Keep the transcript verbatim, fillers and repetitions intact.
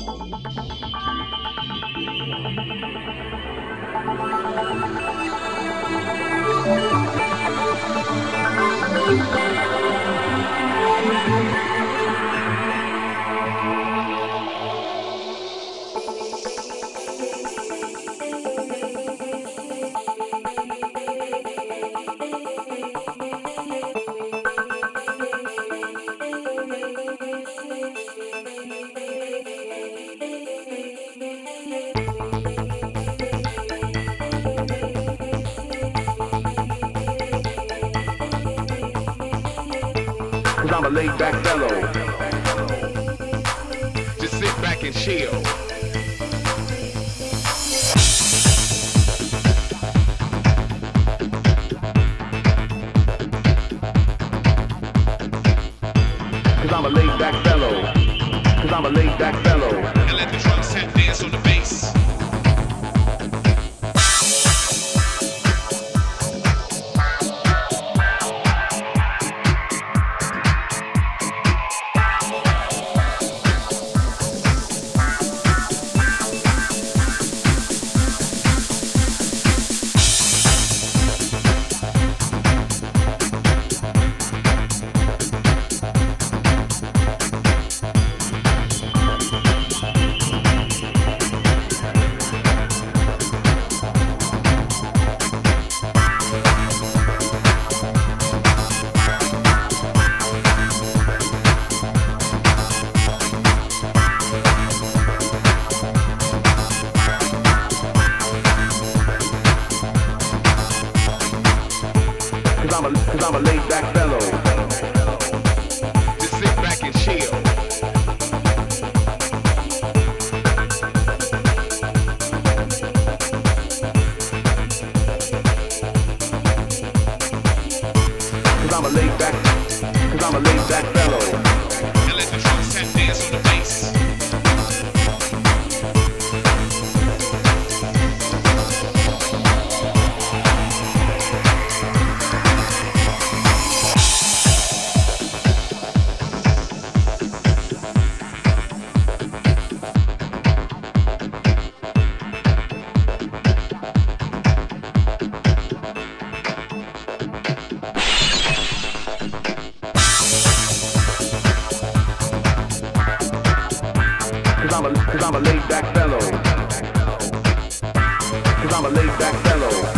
Cause I'm a laid back fellow. Just sit back and chill. Cause I'm a laid back fellow. Cause I'm a laid back fellow. And let the drum set dance on the bass. Cause I'm a, cause I'm a laid back fellow. Just sit back and chill. Cause I'm a laid back, cause I'm a laid back fellow. And let the drum set dance on the bass. Cause I'm a, cause I'm a laid back fellow. Cause I'm a laid back fellow.